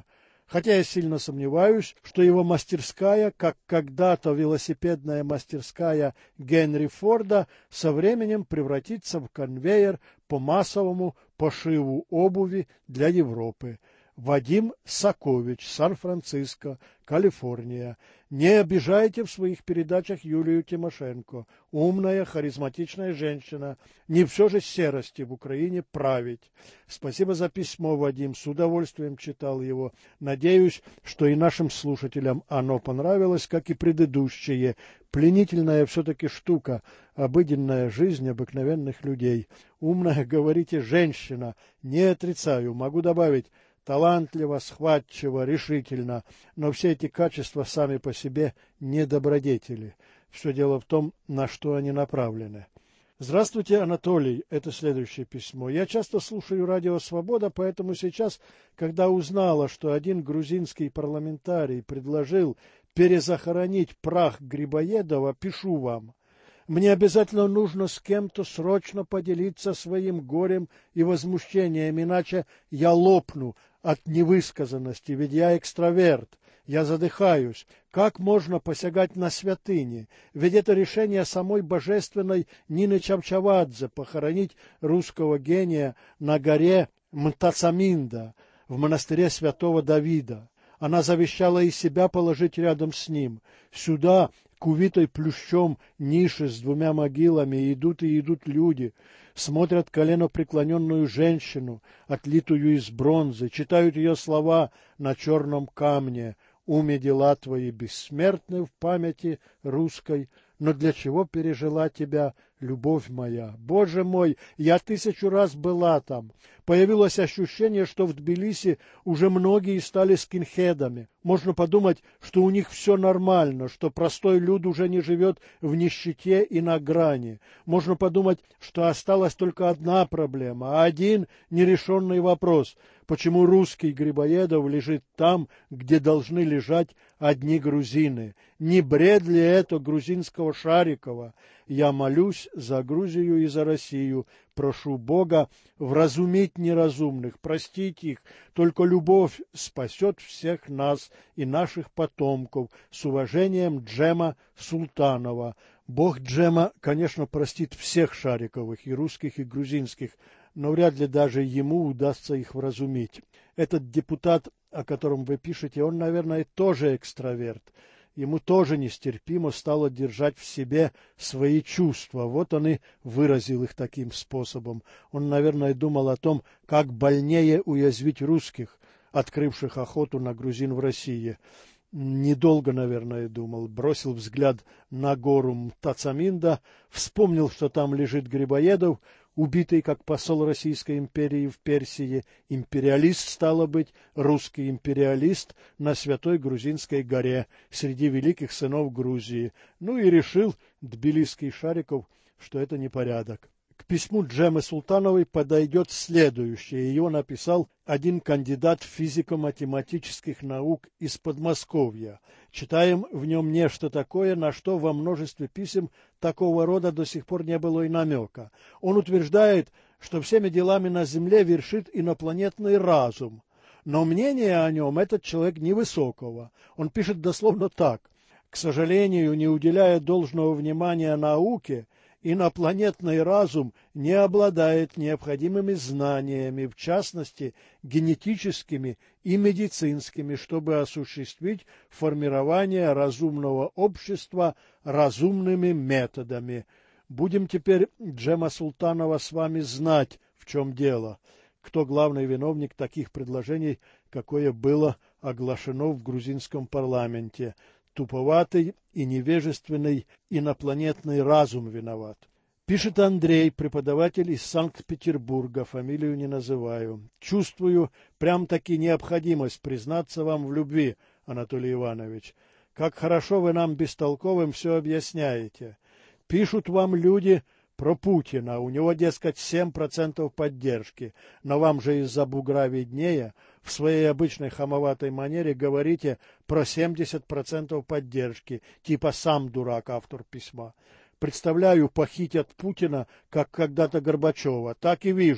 Хотя я сильно сомневаюсь, что его мастерская, как когда-то велосипедная мастерская Генри Форда, со временем превратится в конвейер по массовому пошиву обуви для Европы. Вадим Сакович, Сан-Франциско, Калифорния. Не обижайте в своих передачах Юлию Тимошенко. Умная, харизматичная женщина. Не все же серости в Украине править. Спасибо за письмо, Вадим. С удовольствием читал его. Надеюсь, что и нашим слушателям оно понравилось, как и предыдущие. Пленительная все-таки штука. Обыденная жизнь обыкновенных людей. Умная, говорите, женщина. Не отрицаю. Могу добавить, талантливо, схватчиво, решительно, но все эти качества сами по себе не добродетели. Все дело в том, на что они направлены. Здравствуйте, Анатолий. Это следующее письмо. Я часто слушаю радио «Свобода», поэтому сейчас, когда узнала, что один грузинский парламентарий предложил перезахоронить прах Грибоедова, пишу вам. Мне обязательно нужно с кем-то срочно поделиться своим горем и возмущением, иначе я лопну от невысказанности, ведь я экстраверт, я задыхаюсь. Как можно посягать на святыни? Ведь это решение самой божественной Нины Чавчавадзе похоронить русского гения на горе Мтацаминда в монастыре святого Давида. Она завещала и себя положить рядом с ним. Сюда, к увитой плющом нише с двумя могилами, идут и идут люди, смотрят коленопреклоненную женщину, отлитую из бронзы, читают ее слова на черном камне: «Уме дела твои бессмертны в памяти русской, но для чего пережила тебя любовь моя? Боже мой, я тысячу раз была там. Появилось ощущение, что в Тбилиси уже многие стали скинхедами. Можно подумать, что у них все нормально, что простой люд уже не живет в нищете и на грани. Можно подумать, что осталась только одна проблема, один нерешенный вопрос: почему русский Грибоедов лежит там, где должны лежать одни грузины? Не бред ли это грузинского Шарикова? Я молюсь за Грузию и за Россию, прошу Бога вразумить неразумных, простить их. Только любовь спасет всех нас и наших потомков. С уважением, Джема Султанова. Бог Джема, конечно, простит всех Шариковых, и русских, и грузинских, но вряд ли даже ему удастся их вразумить. Этот депутат, о котором вы пишете, он, наверное, тоже экстраверт. Ему тоже нестерпимо стало держать в себе свои чувства. Вот он и выразил их таким способом. Он, наверное, думал о том, как больнее уязвить русских, открывших охоту на грузин в России. Недолго, наверное, думал. Бросил взгляд на гору Мтацаминда, вспомнил, что там лежит Грибоедов, убитый как посол Российской империи в Персии, империалист, стало быть, русский империалист на Святой Грузинской горе, среди великих сынов Грузии. Ну и решил тбилисский Шариков, что это непорядок. К письму Джемы Султановой подойдет следующее. Его написал один кандидат физико-математических наук из Подмосковья. Читаем в нем нечто такое, на что во множестве писем такого рода до сих пор не было и намека. Он утверждает, что всеми делами на Земле вершит инопланетный разум. Но мнение о нем этот человек невысокого. Он пишет дословно так: «К сожалению, не уделяя должного внимания науке, инопланетный разум не обладает необходимыми знаниями, в частности, генетическими и медицинскими, чтобы осуществить формирование разумного общества разумными методами». Будем теперь, Джема Султанова, с вами знать, в чем дело, кто главный виновник таких предложений, какое было оглашено в грузинском парламенте. Туповатый и невежественный инопланетный разум виноват. Пишет Андрей, преподаватель из Санкт-Петербурга, фамилию не называю. Чувствую прям-таки необходимость признаться вам в любви, Анатолий Иванович. Как хорошо вы нам бестолковым все объясняете. Пишут вам люди про Путина. У него, дескать, семь процентов поддержки. Но вам же из-за бугра виднее. В своей обычной хамоватой манере говорите про семьдесят процентов поддержки. Типа сам дурак, автор письма. Представляю, похитят Путина, как когда-то Горбачева. Так и вижу,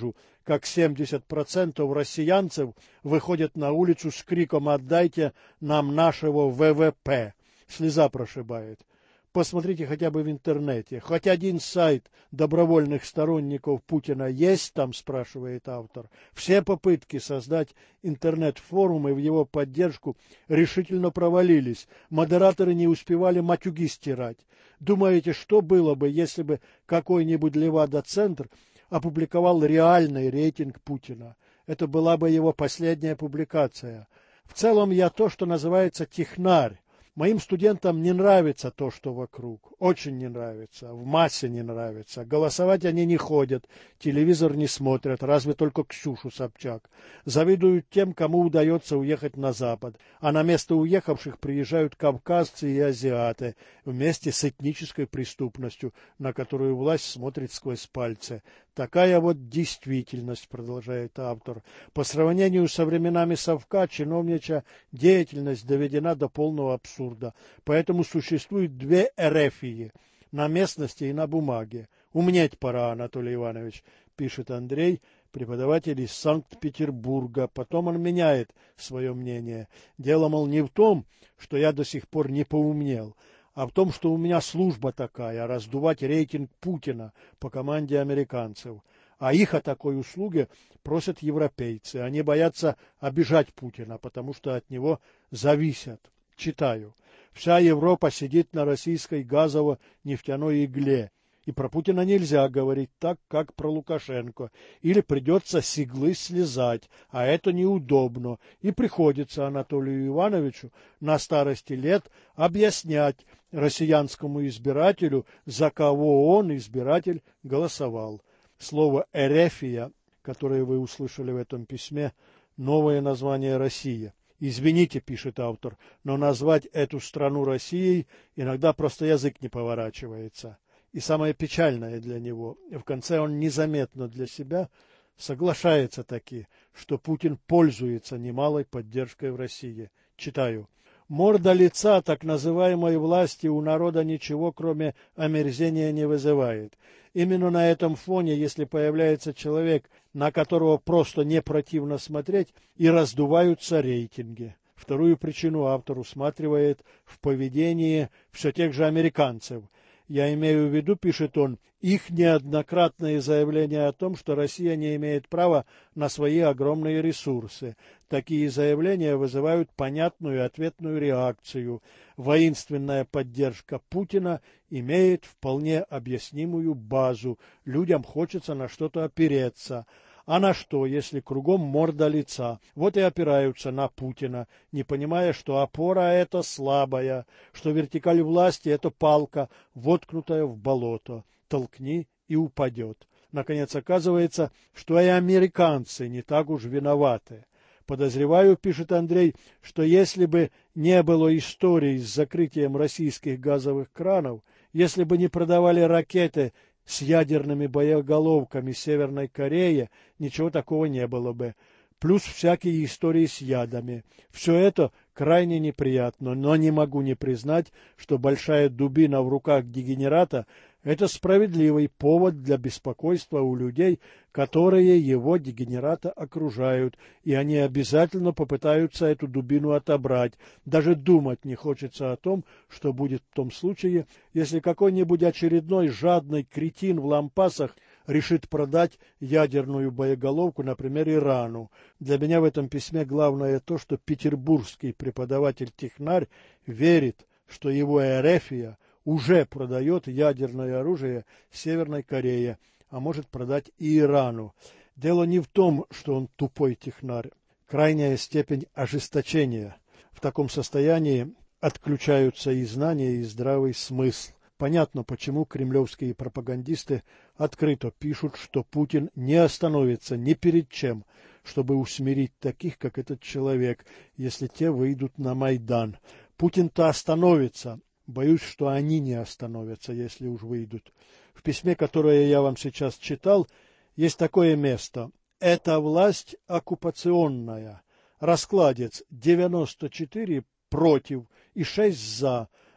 как семьдесят процентов россиянцев выходят на улицу с криком «Отдайте нам нашего вэ вэ пэ». Слеза прошибает. Посмотрите хотя бы в интернете. Хоть один сайт добровольных сторонников Путина есть там, спрашивает автор. Все попытки создать интернет-форумы в его поддержку решительно провалились. Модераторы не успевали матюги стирать. Думаете, что было бы, если бы какой-нибудь Левада-центр опубликовал реальный рейтинг Путина? Это была бы его последняя публикация. В целом я то, что называется технарь. Моим студентам не нравится то, что вокруг. Очень не нравится. В массе не нравится. Голосовать они не ходят. Телевизор не смотрят. Разве только Ксюшу Собчак. Завидуют тем, кому удается уехать на Запад. А на место уехавших приезжают кавказцы и азиаты. Вместе с этнической преступностью, на которую власть смотрит сквозь пальцы. Такая вот действительность, продолжает автор. По сравнению со временами совка, чиновничья деятельность доведена до полного абсурда. Поэтому существует две эрефии – на местности и на бумаге. Умнеть пора, Анатолий Иванович, пишет Андрей, преподаватель из Санкт-Петербурга. Потом он меняет свое мнение. Дело, мол, не в том, что я до сих пор не поумнел, а в том, что у меня служба такая – раздувать рейтинг Путина по команде американцев. А их о такой услуге просят европейцы. Они боятся обижать Путина, потому что от него зависят. Читаю. Вся Европа сидит на российской газово-нефтяной игле. И про Путина нельзя говорить так, как про Лукашенко. Или придется с иглы слезать, а это неудобно. И приходится Анатолию Ивановичу на старости лет объяснять россиянскому избирателю, за кого он, избиратель, голосовал. Слово «эрефия», которое вы услышали в этом письме, новое название «Россия». Извините, пишет автор, но назвать эту страну Россией иногда просто язык не поворачивается. И самое печальное для него, в конце он незаметно для себя соглашается таки, что Путин пользуется немалой поддержкой в России. Читаю. Морда лица так называемой власти у народа ничего, кроме омерзения, не вызывает. Именно на этом фоне, если появляется человек, на которого просто не противно смотреть, и раздуваются рейтинги. Вторую причину автор усматривает в поведении все тех же американцев. Я имею в виду, пишет он, их неоднократные заявления о том, что Россия не имеет права на свои огромные ресурсы. Такие заявления вызывают понятную ответную реакцию. Воинственная поддержка Путина имеет вполне объяснимую базу. Людям хочется на что-то опереться. А на что, если кругом морда лица? Вот и опираются на Путина, не понимая, что опора эта слабая, что вертикаль власти это палка, воткнутая в болото. Толкни и упадет. Наконец оказывается, что и американцы не так уж виноваты. Подозреваю, пишет Андрей, что если бы не было истории с закрытием российских газовых кранов, если бы не продавали ракеты с ядерными боеголовками Северной Корее, ничего такого не было бы. Плюс всякие истории с ядами. Все это крайне неприятно, но не могу не признать, что большая дубина в руках дегенерата – это справедливый повод для беспокойства у людей, которые его дегенерата окружают, и они обязательно попытаются эту дубину отобрать. Даже думать не хочется о том, что будет в том случае, если какой-нибудь очередной жадный кретин в лампасах решит продать ядерную боеголовку, например, Ирану. Для меня в этом письме главное то, что петербургский преподаватель-технарь верит, что его эрефия уже продает ядерное оружие Северной Корее, а может продать и Ирану. Дело не в том, что он тупой технарь. Крайняя степень ожесточения. В таком состоянии отключаются и знания, и здравый смысл. Понятно, почему кремлевские пропагандисты открыто пишут, что Путин не остановится ни перед чем, чтобы усмирить таких, как этот человек, если те выйдут на Майдан. Путин-то остановится. Боюсь, что они не остановятся, если уж выйдут. В письме, которое я вам сейчас читал, есть такое место. Это власть оккупационная. Раскладец девяносто четыре против и шесть за.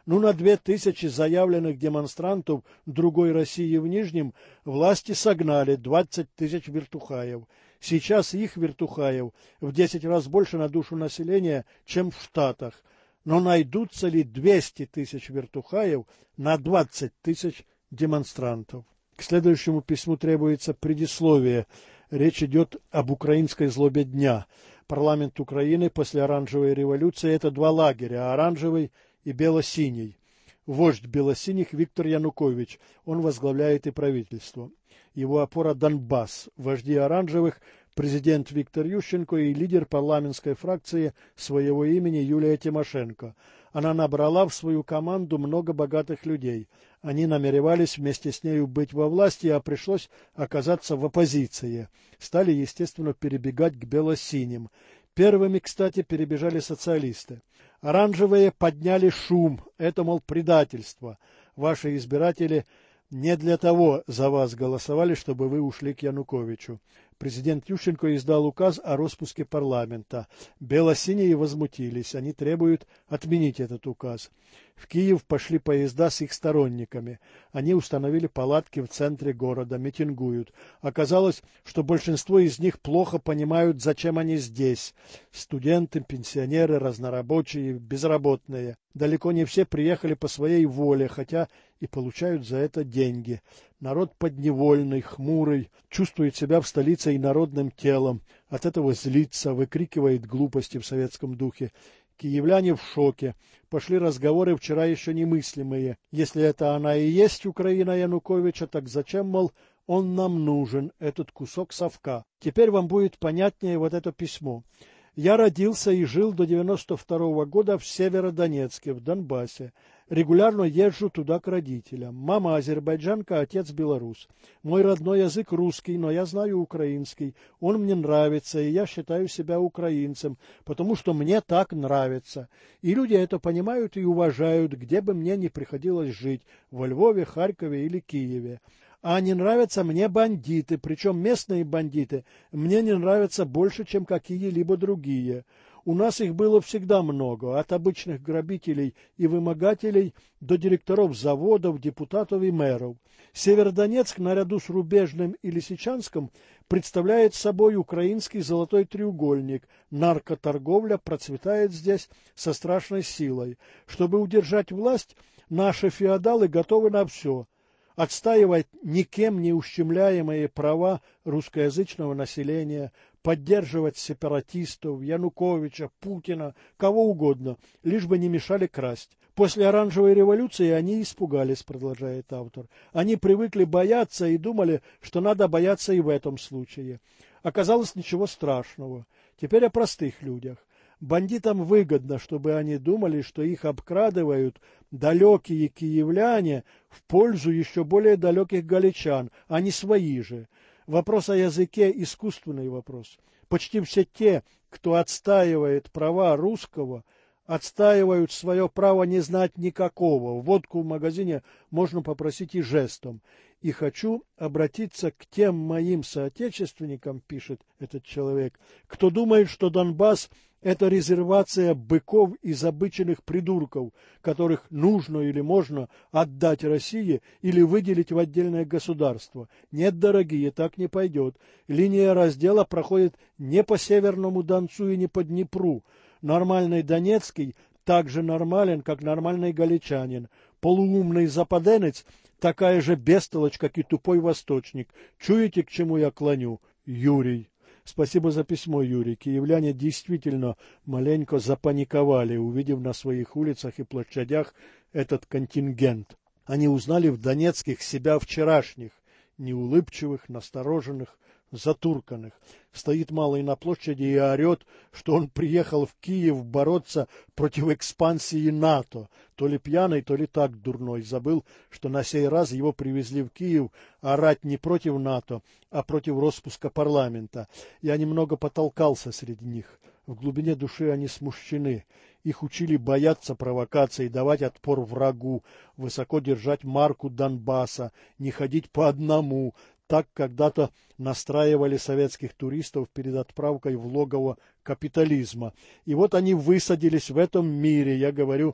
Ну, на две тысячи заявленных демонстрантов другой России в Нижнем власти согнали двадцать тысяч вертухаев. Сейчас их вертухаев в десять раз больше на душу населения, чем в Штатах. Но найдутся ли двести тысяч вертухаев на двадцать тысяч демонстрантов? К следующему письму требуется предисловие. Речь идет об украинской злобе дня. Парламент Украины после оранжевой революции – это два лагеря – оранжевый и бело-синий. Вождь бело-синих Виктор Янукович, он возглавляет и правительство. Его опора – Донбасс. Вожди оранжевых – президент Виктор Ющенко и лидер парламентской фракции своего имени Юлия Тимошенко. Она набрала в свою команду много богатых людей. Они намеревались вместе с нею быть во власти, а пришлось оказаться в оппозиции. Стали, естественно, перебегать к бело-синим. Первыми, кстати, перебежали социалисты. Оранжевые подняли шум. Это, мол, предательство. Ваши избиратели не для того за вас голосовали, чтобы вы ушли к Януковичу. Президент Ющенко издал указ о распуске парламента. Бело-синие возмутились. Они требуют отменить этот указ. В Киев пошли поезда с их сторонниками. Они установили палатки в центре города, митингуют. Оказалось, что большинство из них плохо понимают, зачем они здесь. Студенты, пенсионеры, разнорабочие, безработные. Далеко не все приехали по своей воле, хотя и получают за это деньги. Народ подневольный, хмурый, чувствует себя в столице и народным телом. От этого злится, выкрикивает глупости в советском духе. Киевляне в шоке. Пошли разговоры вчера еще немыслимые. Если это она и есть Украина Януковича, так зачем, мол, он нам нужен, этот кусок совка? Теперь вам будет понятнее вот это письмо. Я родился и жил до девяносто второго года в Северодонецке, в Донбассе. Регулярно езжу туда к родителям. Мама азербайджанка, отец белорус. Мой родной язык русский, но я знаю украинский. Он мне нравится, и я считаю себя украинцем, потому что мне так нравится. И люди это понимают и уважают, где бы мне ни приходилось жить, во Львове, Харькове или Киеве. А не нравятся мне бандиты, причем местные бандиты мне не нравятся больше, чем какие-либо другие. У нас их было всегда много, от обычных грабителей и вымогателей до директоров заводов, депутатов и мэров. Северодонецк наряду с Рубежным и Лисичанском представляет собой украинский золотой треугольник. Наркоторговля процветает здесь со страшной силой. Чтобы удержать власть, наши феодалы готовы на все. Отстаивать никем не ущемляемые права русскоязычного населения, поддерживать сепаратистов, Януковича, Путина, кого угодно, лишь бы не мешали красть. После оранжевой революции они испугались, продолжает автор. Они привыкли бояться и думали, что надо бояться и в этом случае. Оказалось, ничего страшного. Теперь о простых людях. Бандитам выгодно, чтобы они думали, что их обкрадывают далекие киевляне в пользу еще более далеких галичан, а не свои же. Вопрос о языке – искусственный вопрос. Почти все те, кто отстаивает права русского, отстаивают свое право не знать никакого. Водку в магазине можно попросить и жестом. И хочу обратиться к тем моим соотечественникам, пишет этот человек, кто думает, что Донбасс – это резервация быков и забыченных придурков, которых нужно или можно отдать России или выделить в отдельное государство. Нет, дорогие, так не пойдет. Линия раздела проходит не по Северному Донцу и не по Днепру. Нормальный донецкий так же нормален, как нормальный галичанин. Полуумный западенец такая же бестолочь, как и тупой восточник. Чуете, к чему я клоню? Юрий. Спасибо за письмо, Юрий. Киевляне действительно маленько запаниковали, увидев на своих улицах и площадях этот контингент. Они узнали в донецких себя вчерашних, неулыбчивых, настороженных, затурканных. Стоит малый на площади и орет, что он приехал в Киев бороться против экспансии НАТО. То ли пьяный, то ли так дурной. Забыл, что на сей раз его привезли в Киев орать не против НАТО, а против распуска парламента. Я немного потолкался среди них. В глубине души они смущены. Их учили бояться провокаций, давать отпор врагу, высоко держать марку Донбасса, не ходить по одному. Так когда-то настраивали советских туристов перед отправкой в логово капитализма. И вот они высадились в этом мире, я говорю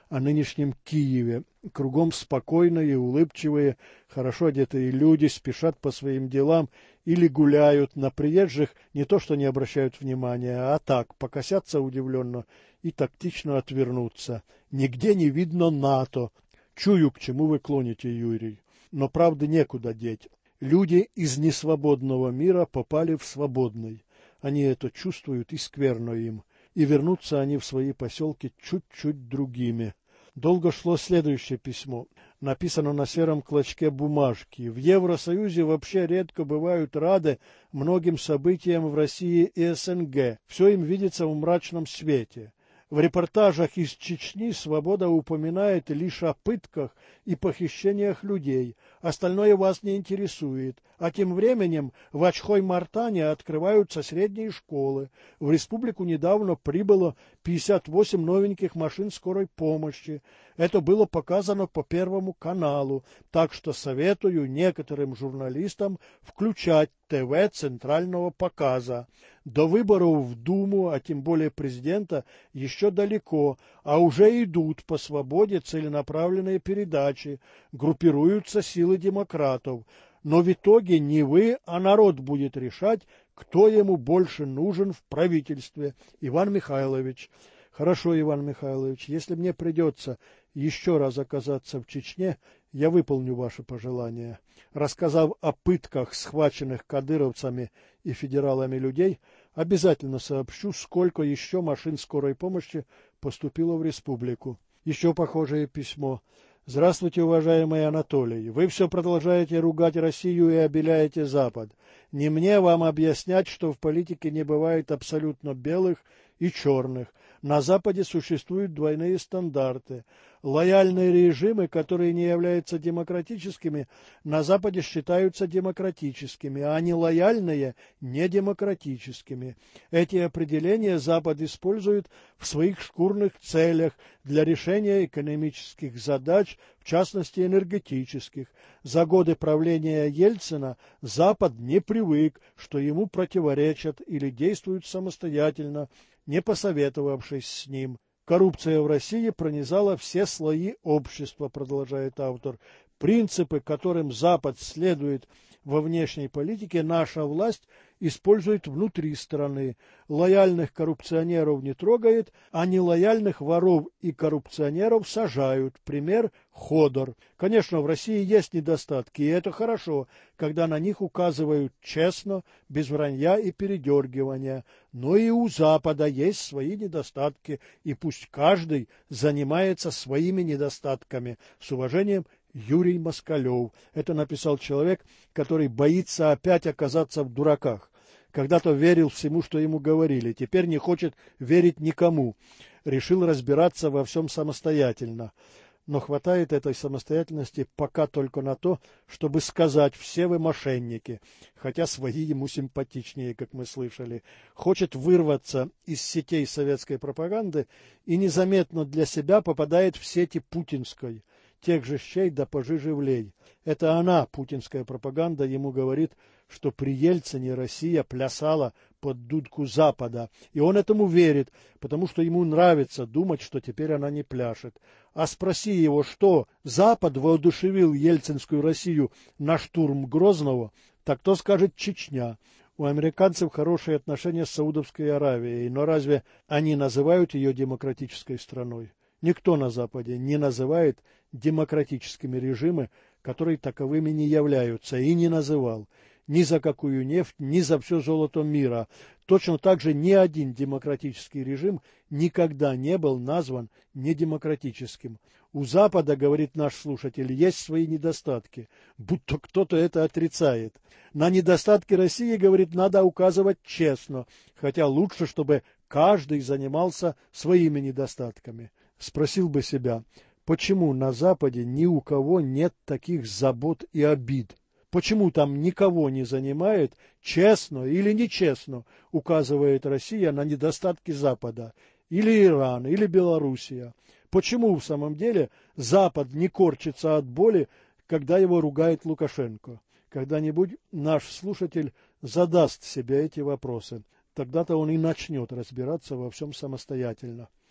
о нынешнем Киеве. Кругом спокойные, улыбчивые, хорошо одетые люди спешат по своим делам или гуляют. На приезжих не то что не обращают внимания, а так, покосятся удивленно и тактично отвернутся. Нигде не видно НАТО. Чую, к чему вы клоните, Юрий. Но правды некуда деть. Люди из несвободного мира попали в свободный. Они это чувствуют, и скверно им. И вернутся они в свои поселки чуть-чуть другими. Долго шло следующее письмо. Написано на сером клочке бумажки. В Евросоюзе вообще редко бывают рады многим событиям в России и СНГ. Все им видится в мрачном свете. В репортажах из Чечни «Свобода» упоминает лишь о пытках и похищениях людей. Остальное вас не интересует. А тем временем в Ачхой-Мартане открываются средние школы. В республику недавно прибыло пятьдесят восемь новеньких машин скорой помощи. Это было показано по Первому каналу. Так что советую некоторым журналистам включать ТВ центрального показа. До выборов в Думу, а тем более президента, еще далеко, а уже идут по свободе целенаправленные передачи, группируются силы демократов. Но в итоге не вы, а народ будет решать, кто ему больше нужен в правительстве. Иван Михайлович. Хорошо, Иван Михайлович, если мне придется еще раз оказаться в Чечне, я выполню ваше пожелание. Рассказав о пытках, схваченных кадыровцами и федералами людей, обязательно сообщу, сколько еще машин скорой помощи поступило в республику. Еще похожее письмо. Здравствуйте, уважаемый Анатолий. Вы все продолжаете ругать Россию и обеляете Запад. Не мне вам объяснять, что в политике не бывает абсолютно белых и черных. На Западе существуют двойные стандарты. Лояльные режимы, которые не являются демократическими, на Западе считаются демократическими, а нелояльные – недемократическими. Эти определения Запад использует в своих шкурных целях для решения экономических задач, в частности энергетических. За годы правления Ельцина Запад не привык, что ему противоречат или действуют самостоятельно, не посоветовавшись с ним. Коррупция в России пронизала все слои общества, продолжает автор. Принципы, которым Запад следует во внешней политике, наша власть использует внутри страны. Лояльных коррупционеров не трогает, а нелояльных воров и коррупционеров сажают. Пример – Ходор. Конечно, в России есть недостатки, и это хорошо, когда на них указывают честно, без вранья и передергивания. Но и у Запада есть свои недостатки, и пусть каждый занимается своими недостатками. С уважением, Юрий Москалев. Это написал человек, который боится опять оказаться в дураках. Когда-то верил всему, что ему говорили, теперь не хочет верить никому. Решил разбираться во всем самостоятельно. Но хватает этой самостоятельности пока только на то, чтобы сказать «все вы мошенники», хотя свои ему симпатичнее, как мы слышали. Хочет вырваться из сетей советской пропаганды и незаметно для себя попадает в сети путинской. Тех же щей да пожиже влей. Это она, путинская пропаганда, ему говорит, что при Ельцине Россия плясала под дудку Запада. И он этому верит, потому что ему нравится думать, что теперь она не пляшет. А спроси его, что Запад воодушевил ельцинскую Россию на штурм Грозного, так кто скажет Чечня. У американцев хорошие отношения с Саудовской Аравией, но разве они называют ее демократической страной? Никто на Западе не называет демократическими режимы, которые таковыми не являются, и не называл. Ни за какую нефть, ни за все золото мира. Точно так же ни один демократический режим никогда не был назван недемократическим. У Запада, говорит наш слушатель, есть свои недостатки, будто кто-то это отрицает. На недостатки России, говорит, надо указывать честно, хотя лучше, чтобы каждый занимался своими недостатками. Спросил бы себя, почему на Западе ни у кого нет таких забот и обид? Почему там никого не занимает, честно или нечестно указывает Россия на недостатки Запада, или Иран, или Белоруссия? Почему в самом деле Запад не корчится от боли, когда его ругает Лукашенко? Когда-нибудь наш слушатель задаст себе эти вопросы. Тогда-то он и начнет разбираться во всем самостоятельно.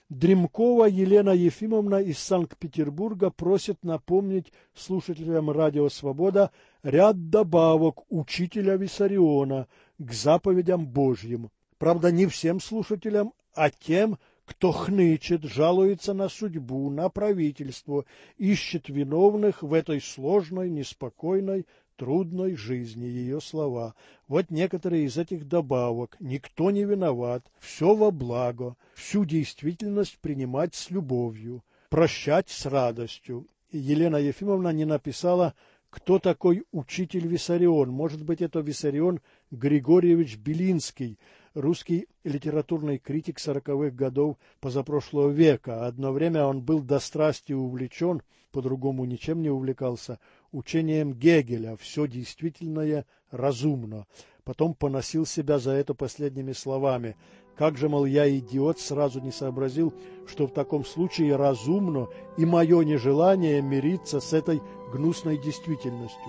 Дримкова Елена Ефимовна из Санкт-Петербурга просит напомнить слушателям «Радио Свобода» ряд добавок учителя Виссариона к заповедям Божьим. Правда, не всем слушателям, а тем, кто хнычет, жалуется на судьбу, на правительство, ищет виновных в этой сложной, неспокойной, трудной жизни. Ее слова. Вот некоторые из этих добавок. Никто не виноват, все во благо, всю действительность принимать с любовью, прощать с радостью. И Елена Ефимовна не написала, кто такой учитель Виссарион. Может быть, это Виссарион Григорьевич Белинский, русский литературный критик сороковых годов позапрошлого века. Одно время он был до страсти увлечен, по-другому ничем не увлекался, учением Гегеля «все действительное разумно». Потом поносил себя за это последними словами. Как же, мол, я идиот, сразу не сообразил, что в таком случае разумно и мое нежелание мириться с этой гнусной действительностью.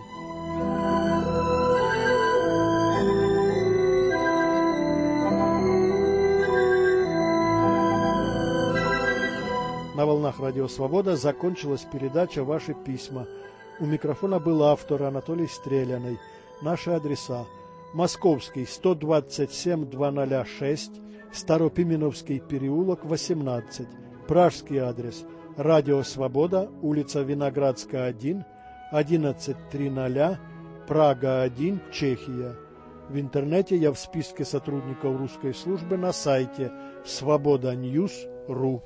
На волнах Радио Свобода закончилась передача «Ваши письма». У микрофона был автор Анатолий Стреляный. Наши адреса: Московский, сто двадцать семь двести шесть, Старопименовский переулок, восемнадцать. Пражский адрес: Радио Свобода, улица Виноградская, один, одиннадцать триста, Прага, один, Чехия. В интернете я в списке сотрудников русской службы на сайте свобода ньюс точка ру.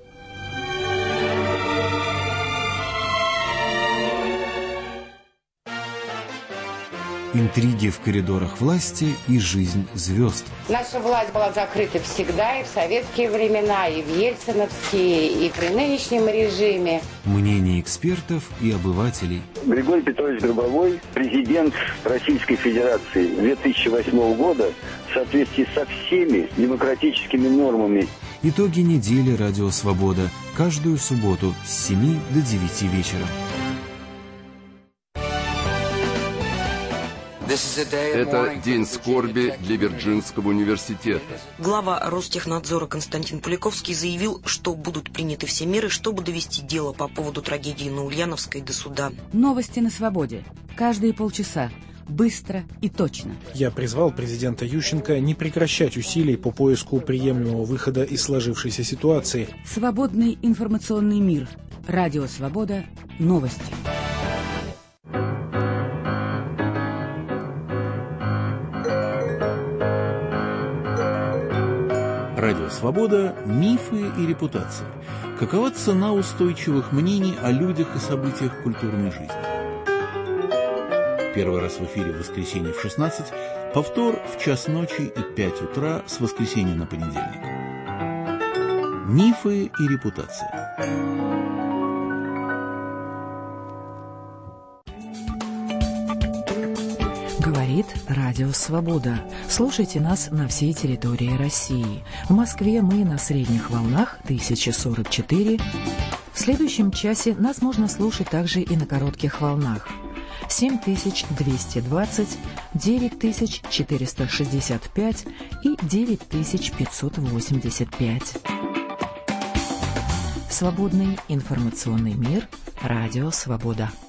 Интриги в коридорах власти и жизнь звезд. Наша власть была закрыта всегда, и в советские времена, и в ельциновские, и при нынешнем режиме. Мнения экспертов и обывателей. Григорий Петрович Гробовой, президент Российской Федерации две тысячи восьмого года, в соответствии со всеми демократическими нормами. Итоги недели «Радио Свобода» каждую субботу с семи до девяти вечера. Это день скорби для Вирджинского университета. Глава Ростехнадзора Константин Поляковский заявил, что будут приняты все меры, чтобы довести дело по поводу трагедии на Ульяновской до суда. Новости на свободе. Каждые полчаса. Быстро и точно. Я призвал президента Ющенко не прекращать усилий по поиску приемлемого выхода из сложившейся ситуации. Свободный информационный мир. Радио Свобода. Новости. Радио Свобода. Мифы и репутации. Какова цена устойчивых мнений о людях и событиях культурной жизни? Первый раз в эфире в воскресенье в шестнадцать, повтор в час ночи и пять утра с воскресенья на понедельник. Мифы и репутации. Говорит Радио Свобода. Слушайте нас на всей территории России. В Москве мы на средних волнах тысяча сорок четыре. В следующем часе нас можно слушать также и на коротких волнах. семь тысяч двести двадцать, девять тысяч четыреста шестьдесят пять и девять тысяч пятьсот восемьдесят пять. Свободный информационный мир. Радио Свобода.